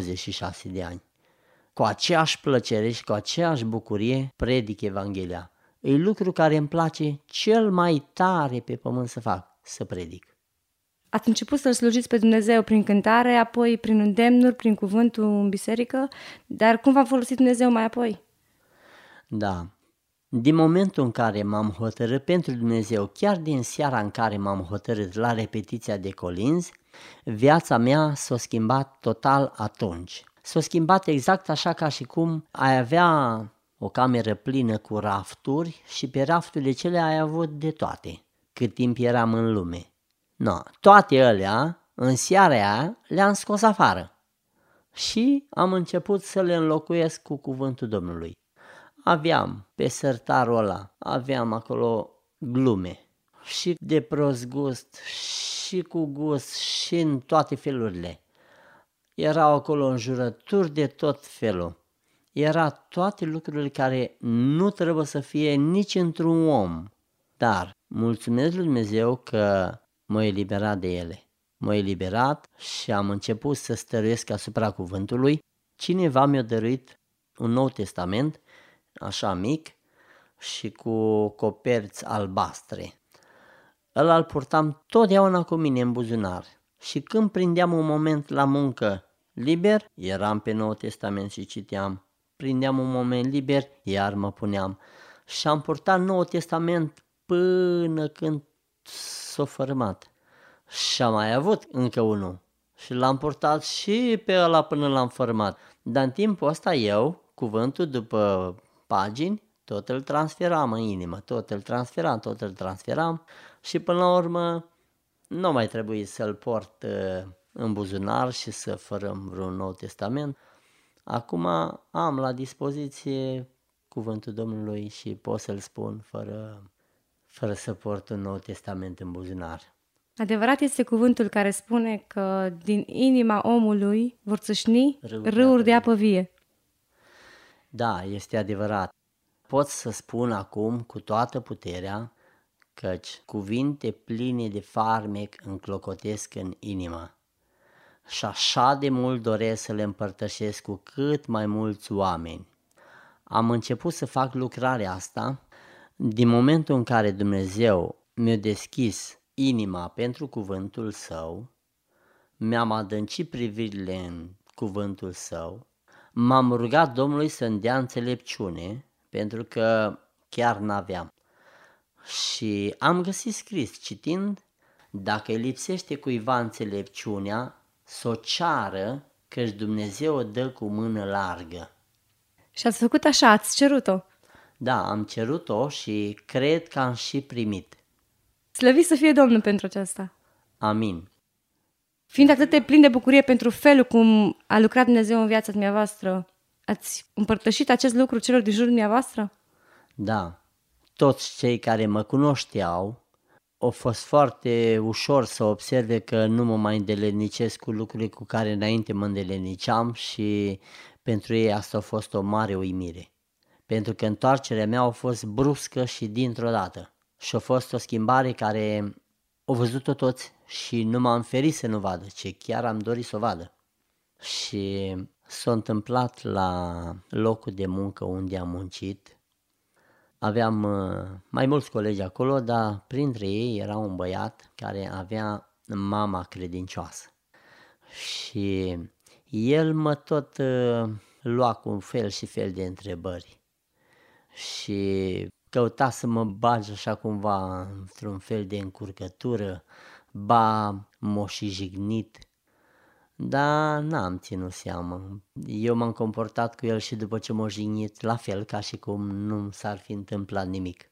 S2: 26 de ani. Cu aceeași plăcere și cu aceeași bucurie predic Evanghelia. E lucru care îmi place cel mai tare pe pământ să fac, să predic.
S3: Ați început să-L slujiți pe Dumnezeu prin cântare, apoi prin îndemnuri, prin cuvântul în biserică, dar cum v-a folosit Dumnezeu mai apoi?
S2: Da, din momentul în care m-am hotărât pentru Dumnezeu, chiar din seara în care m-am hotărât la repetiția de colinzi, viața mea s-a schimbat total atunci. S-a schimbat exact așa ca și cum ai avea o cameră plină cu rafturi și pe rafturile cele ai avut de toate, cât timp eram în lume. No, toate alea, în seara aia, le-am scos afară și am început să le înlocuiesc cu cuvântul Domnului. Aveam pe sertarul ăla, aveam acolo glume și de prost gust și cu gust și în toate felurile. Erau acolo înjurături de tot felul. Era toate lucrurile care nu trebuie să fie nici într-un om. Dar mulțumesc lui Dumnezeu că m-a eliberat de ele. M-a eliberat și am început să stăruiesc asupra cuvântului. Cineva mi-a dăruit un Nou Testament, așa mic și cu coperți albastre. Ăla îl purtam totdeauna cu mine în buzunar și când prindeam un moment la muncă liber, eram pe Nou Testament și citeam. Prindeam un moment liber, iar mă puneam și am purtat Noul Testament până când s-a fărâmat. Și am mai avut încă unul și l-am purtat și pe ăla până l-am fărâmat. Dar în timpul ăsta eu, cuvântul după pagini, tot îl transferam în inimă, tot îl transferam și până la urmă nu mai trebuie să-l port în buzunar și să fărâm vreun Nou Testament. Acum am la dispoziție cuvântul Domnului și pot să-l spun fără să port un Nou Testament în buzunar.
S3: Adevărat este cuvântul care spune că din inima omului vor țâșni râuri de apă vie.
S2: Da, este adevărat. Pot să spun acum cu toată puterea căci cuvinte pline de farmec înclocotesc în inimă. Și așa de mult doresc să le împărtășesc cu cât mai mulți oameni. Am început să fac lucrarea asta din momentul în care Dumnezeu mi-a deschis inima pentru cuvântul Său, mi-am adâncit privirile în cuvântul Său, m-am rugat Domnului să-mi dea înțelepciune, pentru că chiar n-aveam. Și am găsit scris, citind, dacă îi lipsește cuiva înțelepciunea, s-o ceară, căci Dumnezeu o dă cu mână largă.
S3: Și ați făcut așa, ați cerut-o.
S2: Da, am cerut-o și cred că am și primit.
S3: Slăvit să fie Domnul pentru aceasta.
S2: Amin.
S3: Fiind atât de plin de bucurie pentru felul cum a lucrat Dumnezeu în viața dumneavoastră, ați împărtășit acest lucru celor din jurul dumneavoastră?
S2: Da, toți cei care mă cunoșteau, a fost foarte ușor să observe că nu mă mai îndelenicesc cu lucrurile cu care înainte mă îndeleniceam și pentru ei asta a fost o mare uimire. Pentru că întoarcerea mea a fost bruscă și dintr-o dată. Și a fost o schimbare care au văzut-o toți și nu m-am ferit să nu vadă, ci chiar am dorit să o vadă. Și s-a întâmplat la locul de muncă unde am muncit. Aveam mai mulți colegi acolo, dar printre ei era un băiat care avea mama credincioasă. Și el mă tot lua cu un fel și fel de întrebări. Și căuta să mă bage așa cumva într-un fel de încurcătură, ba m-o și jignit. Dar n-am ținut seamă. Eu m-am comportat cu el și după ce m-a jignit la fel ca și cum nu s-ar fi întâmplat nimic.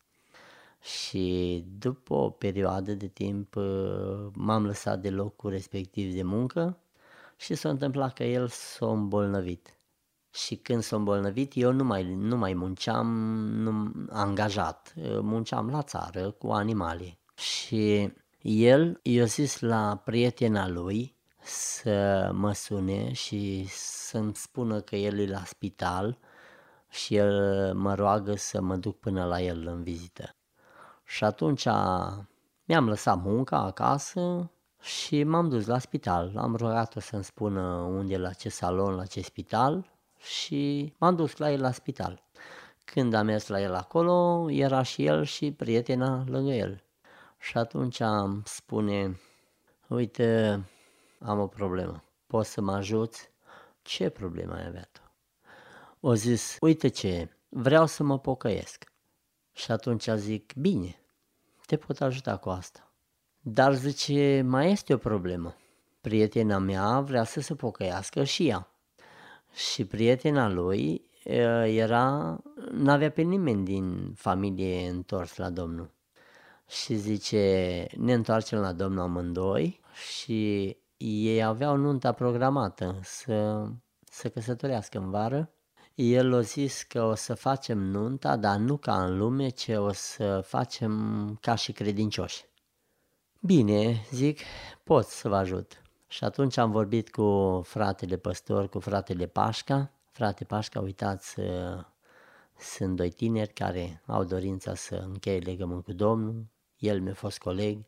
S2: Și după o perioadă de timp m-am lăsat de locul respectiv de muncă și s-a întâmplat că el s-a îmbolnăvit. Și când s-a îmbolnăvit, eu nu mai munceam angajat, munceam la țară cu animale. Și i-a zis la prietena lui să mă sune și să-mi spună că el e la spital și el mă roagă să mă duc până la el în vizită. Și atunci mi-am lăsat munca acasă și m-am dus la spital. Am rugat-o să-mi spună unde, la ce salon, la ce spital și m-am dus la el la spital. Când am mers la el acolo, era și el și prietena lângă el. Și atunci îmi spune, uite, am o problemă, poți să mă ajuți? Ce problemă ai avea tu? O zis, uite ce, vreau să mă pocăiesc. Și atunci zic, bine, te pot ajuta cu asta. Dar zice, mai este o problemă. Prietena mea vrea să se pocăiască și ea. Și prietena lui n-avea pe nimeni din familie întors la Domnul. Și zice, ne întoarcem la Domnul amândoi și ei aveau nunta programată să căsătorească în vară. El a zis că o să facem nunta, dar nu ca în lume, ci o să facem ca și credincioși. Bine, zic, pot să vă ajut. Și atunci am vorbit cu fratele păstor, cu fratele Pașca. Frate Pașca, uitați, sunt doi tineri care au dorința să încheie legământ cu Domnul. El mi-a fost coleg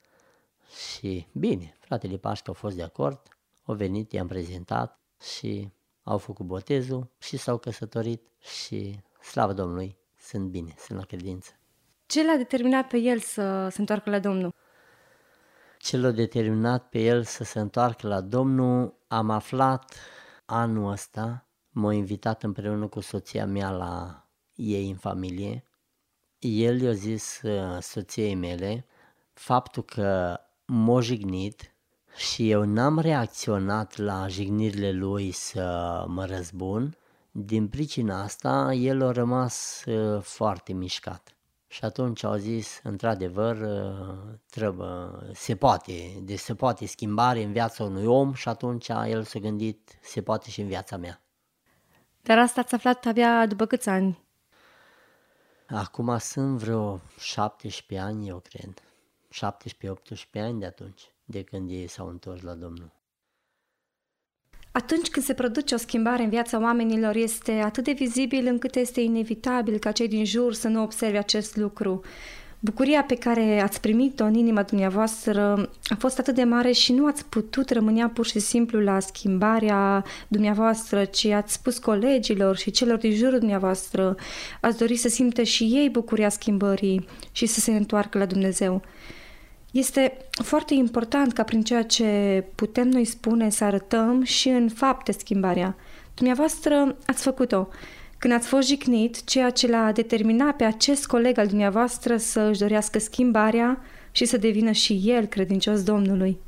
S2: și bine, fratele Pașca a fost de acord, au venit, i-am prezentat și au făcut botezul și s-au căsătorit și slavă Domnului, sunt bine, sunt la credință.
S3: Ce l-a determinat pe el să se întoarcă la Domnul?
S2: Ce l-a determinat pe el să se întoarcă la Domnul, am aflat anul ăsta, m-a invitat împreună cu soția mea la ei în familie. El i-a zis soției mele faptul că m-a jignit și eu n-am reacționat la jignirile lui să mă răzbun. Din pricina asta, el a rămas foarte mișcat. Și atunci au zis, într-adevăr, se poate schimbare în viața unui om și atunci el s-a gândit, se poate și în viața mea.
S3: Dar asta ați aflat abia după câți ani?
S2: Acum sunt vreo 17 ani, eu cred. 17-18 ani de atunci, de când ei s-au întors la Domnul.
S3: Atunci când se produce o schimbare în viața oamenilor, este atât de vizibil încât este inevitabil ca cei din jur să nu observe acest lucru. Bucuria pe care ați primit-o în inima dumneavoastră a fost atât de mare și nu ați putut rămâne pur și simplu la schimbarea dumneavoastră, ci ați spus colegilor și celor din jurul dumneavoastră, ați dori să simtă și ei bucuria schimbării și să se întoarcă la Dumnezeu. Este foarte important ca prin ceea ce putem noi spune să arătăm și în fapte schimbarea. Dumneavoastră ați făcut-o. Când ați fost jignit, ceea ce l-a determinat pe acest coleg al dumneavoastră să își dorească schimbarea și să devină și el credincios Domnului.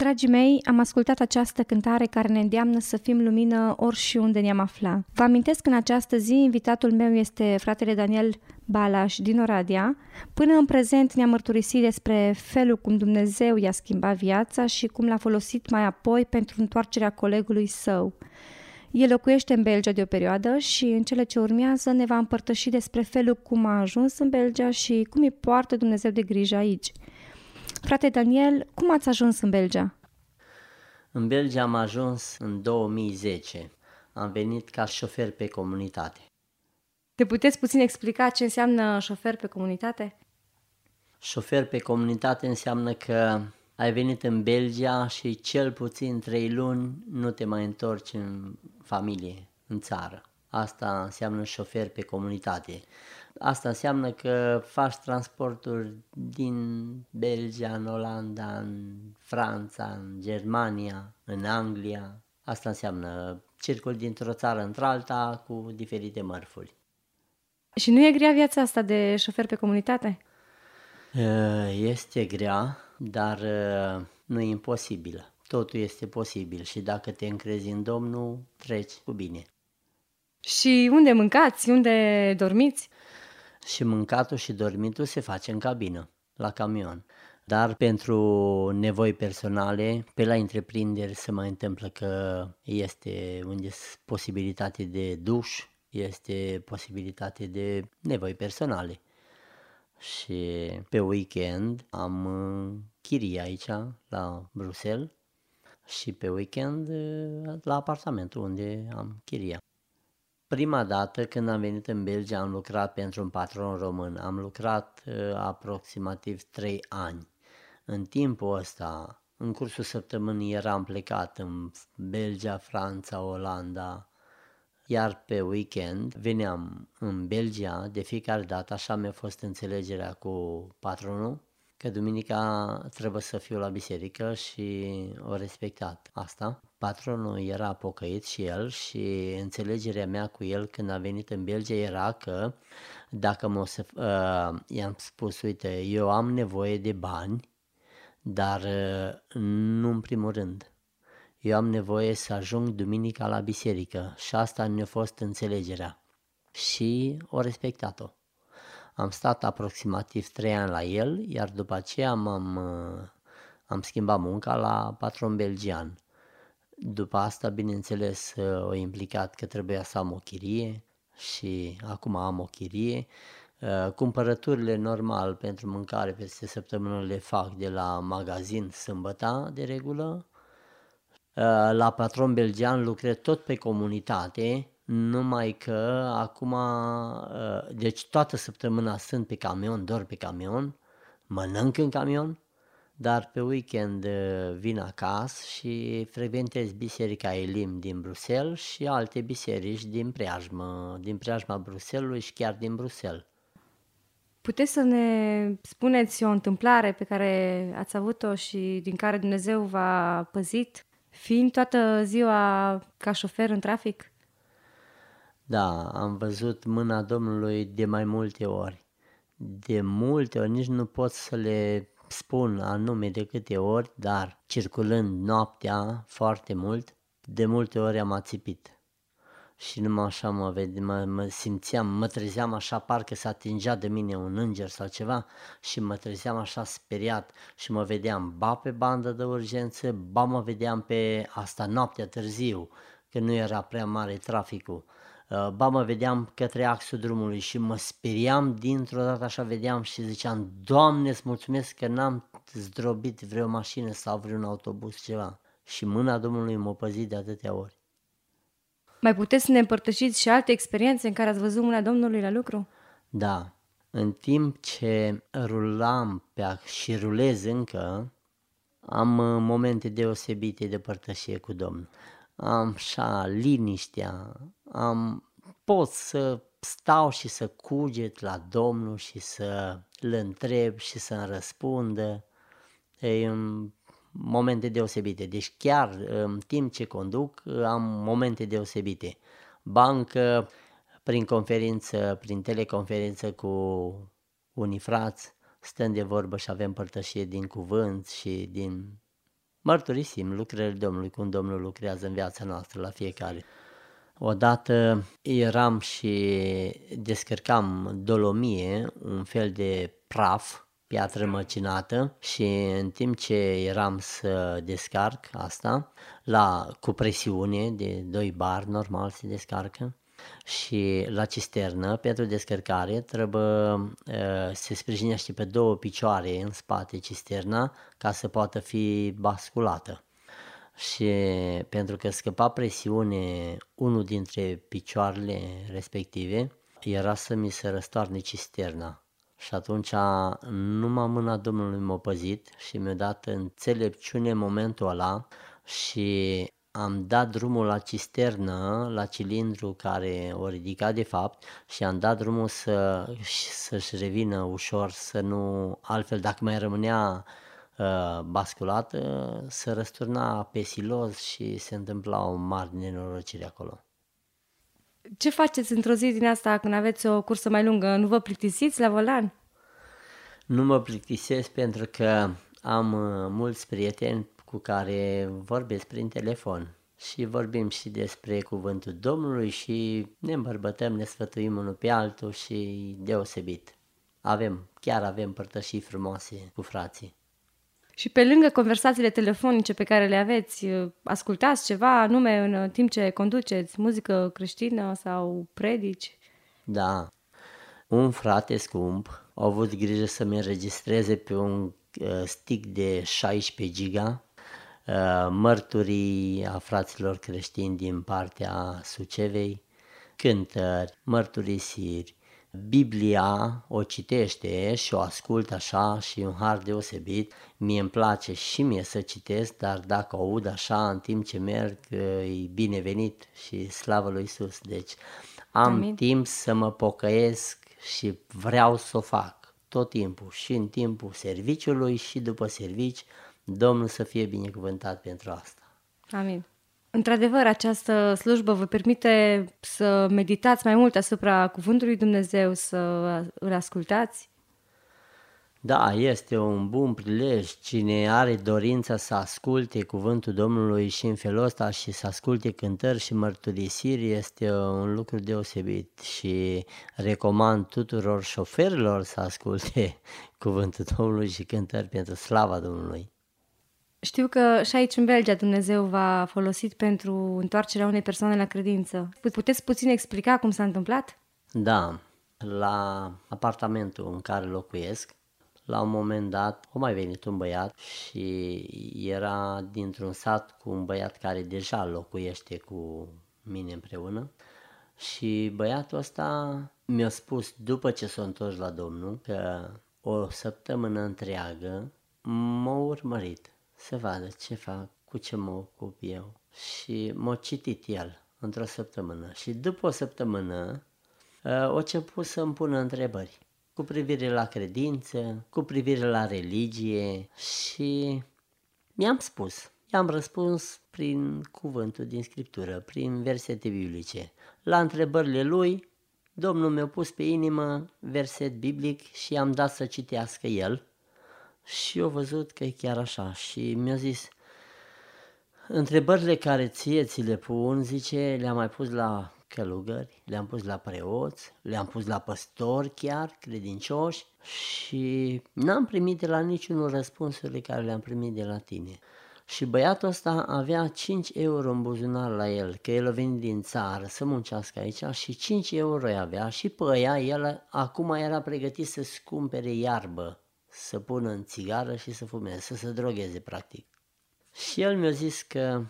S3: Dragii mei, am ascultat această cântare care ne îndeamnă să fim lumină ori și unde ne-am afla. Vă amintesc că în această zi invitatul meu este fratele Daniel Balaș din Oradea. Până în prezent ne-a mărturisit despre felul cum Dumnezeu i-a schimbat viața și cum l-a folosit mai apoi pentru întoarcerea colegului său. El locuiește în Belgia de o perioadă și în cele ce urmează ne va împărtăși despre felul cum a ajuns în Belgia și cum îi poartă Dumnezeu de grijă aici. Frate Daniel, cum ați ajuns în Belgia?
S2: În Belgia am ajuns în 2010. Am venit ca șofer pe comunitate.
S3: Te puteți puțin explica ce înseamnă șofer pe comunitate?
S2: Șofer pe comunitate înseamnă că ai venit în Belgia și cel puțin 3 luni nu te mai întorci în familie, în țară. Asta înseamnă șofer pe comunitate. Asta înseamnă că faci transporturi din Belgia, în Olanda, în Franța, în Germania, în Anglia. Asta înseamnă circul dintr-o țară într-alta cu diferite mărfuri.
S3: Și nu e grea viața asta de șofer pe comunitate?
S2: Este grea, dar nu e imposibilă. Totul este posibil și dacă te încrezi în Domnul, treci cu bine.
S3: Și unde mâncați? Unde dormiți?
S2: Și mâncatul și dormitul se face în cabină, la camion. Dar pentru nevoi personale, pe la întreprinderi se mai întâmplă că este unde posibilitate de duș, este posibilitate de nevoi personale. Și pe weekend am chirie aici, la Bruxelles, și pe weekend la apartamentul unde am chiria. Prima dată când am venit în Belgia am lucrat pentru un patron român. Am lucrat aproximativ 3 ani. În timpul ăsta, în cursul săptămânii eram plecat în Belgia, Franța, Olanda, iar pe weekend veneam în Belgia de fiecare dată, așa mi-a fost înțelegerea cu patronul, că duminica trebuie să fiu la biserică și o respectat asta. Patronul era pocăit și el și înțelegerea mea cu el când a venit în Belgia era că dacă i-am spus, uite, eu am nevoie de bani, dar nu în primul rând. Eu am nevoie să ajung duminica la biserică și asta ne-a fost înțelegerea și o respectat-o. Am stat aproximativ 3 ani la el, iar după aceea am schimbat munca la patron belgian. După asta, bineînțeles, o implicat că trebuia să am o chirie și acum am o chirie. Cumpărăturile normal pentru mâncare peste săptămână le fac de la magazin sâmbăta de regulă. La patron belgian lucrez tot pe comunitate, numai că acum, deci toată săptămâna sunt pe camion, dorm pe camion, mănânc în camion, dar pe weekend vin acasă și frecventez biserica Elim din Bruxelles și alte biserici din preajma Bruxellesului și chiar din Bruxelles.
S3: Puteți să ne spuneți o întâmplare pe care ați avut-o și din care Dumnezeu v-a păzit, fiind toată ziua ca șofer în trafic?
S2: Da, am văzut mâna Domnului de mai multe ori. De multe ori, nici nu pot să le spun anume de câte ori, dar circulând noaptea foarte mult, de multe ori am ațipit. Și numai așa mă simțeam, mă trezeam așa, parcă se atingea de mine un înger sau ceva și mă trezeam așa speriat și mă vedeam ba pe bandă de urgență, ba mă vedeam pe asta noaptea târziu, că nu era prea mare traficul. Ba mă vedeam către axul drumului și mă speriam dintr-o dată așa vedeam și ziceam, Doamne, îți mulțumesc că n-am zdrobit vreo mașină sau vreun autobuz ceva. Și mâna Domnului m-a păzit de atâtea ori.
S3: Mai puteți să ne împărtășiți și alte experiențe în care ați văzut mâna Domnului la lucru?
S2: Da, în timp ce rulam și rulez încă, am momente deosebite de părtășie cu Domnul. Am așa liniștea, pot să stau și să cuget la Domnul și să-L întreb și să-mi răspundă. E momente deosebite, deci chiar în timp ce conduc am momente deosebite. Bancă, prin conferință, prin teleconferință cu unii frați, stăm de vorbă și avem părtășie din cuvânt și din Mărturisim lucrările Domnului, cum Domnul lucrează în viața noastră la fiecare. Odată eram și descărcam dolomie, un fel de praf, piatră măcinată, și în timp ce eram să descarc asta, cu presiune de 2 bar, normal se descarcă, și la cisternă, pentru descărcare, trebuie se sprijinește pe 2 picioare în spate cisterna ca să poată fi basculată. Și pentru că scăpa presiune unul dintre picioarele respective, era să mi se răstoarne cisterna. Și atunci numai mâna Domnului m-a păzit și mi-a dat înțelepciune în momentul ăla și am dat drumul la cisternă, la cilindru care o ridica de fapt, și am dat drumul să-și revină ușor, să nu, altfel dacă mai rămânea basculată, se răsturna pe siloz și se întâmpla o mare nenorocire acolo.
S3: Ce faceți într-o zi din asta când aveți o cursă mai lungă? Nu vă plictisiți la volan?
S2: Nu mă plictisesc pentru că am mulți prieteni cu care vorbesc prin telefon și vorbim și despre cuvântul Domnului și ne îmbărbătăm, ne sfătuim unul pe altul și deosebit. Chiar avem părtășii frumoase cu frații.
S3: Și pe lângă conversațiile telefonice pe care le aveți, ascultați ceva anume în timp ce conduceți, muzică creștină sau predici?
S2: Da, un frate scump a avut grijă să-mi înregistreze pe un stick de 16 giga mărturii a fraților creștini din partea Sucevei, cântări, mărturisiri. Biblia o citește și o ascult așa și un har deosebit. Mie îmi place și mie să citesc, dar dacă o aud așa în timp ce merg, e binevenit și slavă lui Iisus. Deci am timp să mă pocăiesc și vreau să o fac tot timpul, și în timpul serviciului și după servici. Domnul să fie binecuvântat pentru asta.
S3: Amin. Într-adevăr, această slujbă vă permite să meditați mai mult asupra cuvântului Dumnezeu, să îl ascultați?
S2: Da, este un bun prilej. Cine are dorința să asculte cuvântul Domnului și în felul ăsta și să asculte cântări și mărturisiri, este un lucru deosebit și recomand tuturor șoferilor să asculte cuvântul Domnului și cântări pentru slava Domnului.
S3: Știu că și aici în Belgia Dumnezeu v-a folosit pentru întoarcerea unei persoane la credință. Puteți puțin explica cum s-a întâmplat?
S2: Da, la apartamentul în care locuiesc, la un moment dat a mai venit un băiat și era dintr-un sat cu un băiat care deja locuiește cu mine împreună, și băiatul ăsta mi-a spus după ce s-a întors la Domnul că o săptămână întreagă m-a urmărit să vadă ce fac, cu ce mă ocup eu, și m-a citit el într-o săptămână și după o săptămână a început să îmi pună întrebări cu privire la credință, cu privire la religie și i-am răspuns prin cuvântul din Scriptură, prin versete biblice. La întrebările lui, Domnul mi-a pus pe inimă verset biblic și i-am dat să citească el și eu văzut că e chiar așa și mi-a zis: întrebările care ție ți le pun, zice, le-am mai pus la călugări, le-am pus la preoți, le-am pus la păstori chiar, credincioși, și n-am primit de la niciunul răspunsurile care le-am primit de la tine. Și băiatul ăsta avea 5 euro în buzunar la el, că el a venit din țară să muncească aici și 5 euro îi avea și pe aia el acum era pregătit să-și cumpere iarbă, să pună în țigară și să fumeze, să se drogheze practic. Și el mi-a zis că,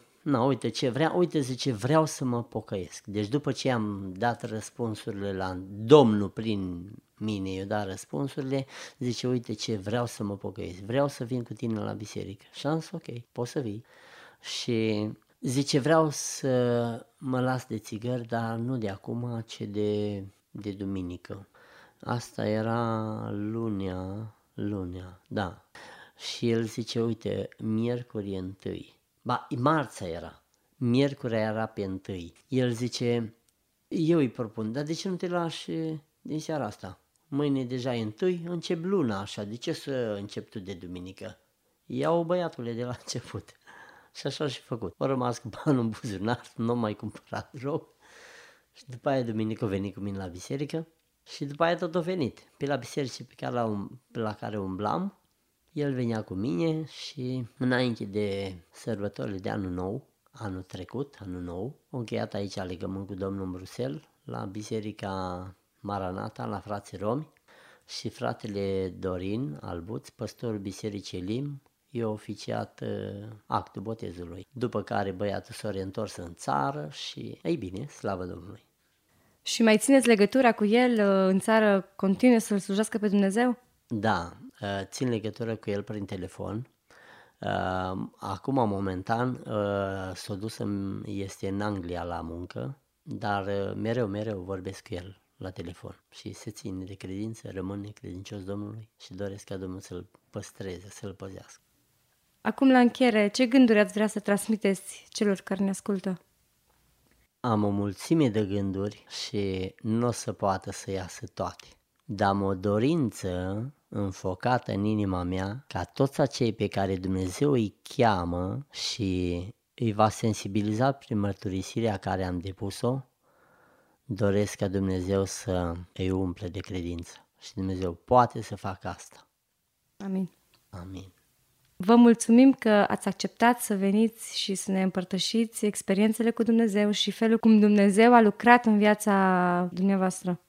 S2: zice, vreau să mă pocăiesc. Deci după ce am dat răspunsurile la Domnul prin mine, i-a dat răspunsurile, zice, uite ce, vreau să mă pocăiesc, vreau să vin cu tine la biserică. Și am zis, ok, poți să vii. Și zice, vreau să mă las de țigări, dar nu de acum, ci de duminică. Asta era lunea, da. Și el zice, uite, miercuri e 1. Marța era. Miercurea era pe 1. El zice, eu îi propun, dar de ce nu te lași din seara asta? Mâine deja e 1, încep luna așa, de ce să încep tu de duminică? Iau băiatule de la început. Și așa și făcut. Au rămas cu banul în buzunar, nu am mai cumpărat rog. Și după aia duminică a venit cu mine la biserică și după aia tot a venit. Pe la biserică pe la care umblam, el venea cu mine și înainte de sărbătorile de anul nou, anul trecut, anul nou, am încheiat aici legământ cu Domnul în Bruxelles, la biserica Maranata, la frații romi, și fratele Dorin Albuț, păstorul bisericii Elim, i-a oficiat actul botezului. După care băiatul s-a reîntors în țară și, ei bine, slavă Domnului.
S3: Și mai țineți legătura cu el în țară, continuă să-L slujească pe Dumnezeu?
S2: Da, țin legătură cu el prin telefon. Acum, momentan, s-a dus, este în Anglia la muncă, dar mereu vorbesc cu el la telefon și se ține de credință, rămâne credincios Domnului și doresc ca Domnul să-l păstreze, să-l păzească.
S3: Acum, la încheiere, ce gânduri ați vrea să transmiteți celor care ne ascultă?
S2: Am o mulțime de gânduri și nu o să poată să iasă toate, dar am o dorință înfocată în inima mea ca toți acei pe care Dumnezeu îi cheamă și îi va sensibiliza prin mărturisirea care am depus-o, doresc ca Dumnezeu să îi umple de credință și Dumnezeu poate să facă asta.
S3: Amin.
S2: Amin.
S3: Vă mulțumim că ați acceptat să veniți și să ne împărtășiți experiențele cu Dumnezeu și felul cum Dumnezeu a lucrat în viața dumneavoastră.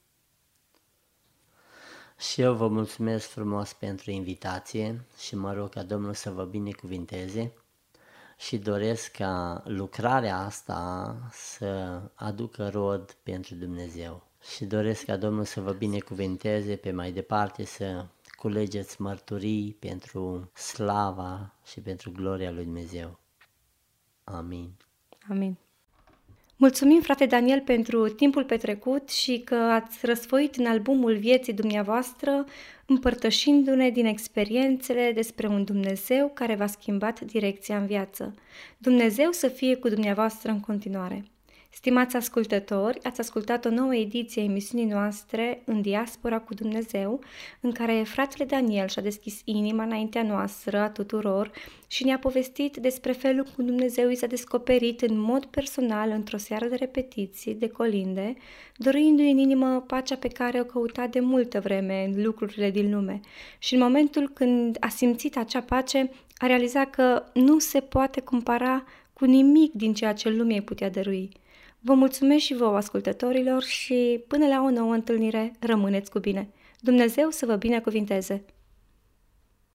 S2: Și eu vă mulțumesc frumos pentru invitație și mă rog ca Domnul să vă binecuvinteze și doresc ca lucrarea asta să aducă rod pentru Dumnezeu. Și doresc ca Domnul să vă binecuvinteze pe mai departe, să culegeți mărturii pentru slava și pentru gloria lui Dumnezeu. Amin.
S3: Amin. Mulțumim, frate Daniel, pentru timpul petrecut și că ați răsfoit în albumul vieții dumneavoastră, împărtășindu-ne din experiențele despre un Dumnezeu care v-a schimbat direcția în viață. Dumnezeu să fie cu dumneavoastră în continuare. Stimați ascultători, ați ascultat o nouă ediție a emisiunii noastre În diaspora cu Dumnezeu, în care fratele Daniel și-a deschis inima înaintea noastră a tuturor și ne-a povestit despre felul cum Dumnezeu i s-a descoperit în mod personal într-o seară de repetiții, de colinde, dorindu-i în inimă pacea pe care o căuta de multă vreme în lucrurile din lume. Și în momentul când a simțit acea pace, a realizat că nu se poate compara cu nimic din ceea ce lumea îi putea dărui. Vă mulțumesc și vouă, ascultătorilor, și până la o nouă întâlnire, rămâneți cu bine. Dumnezeu să vă binecuvinteze!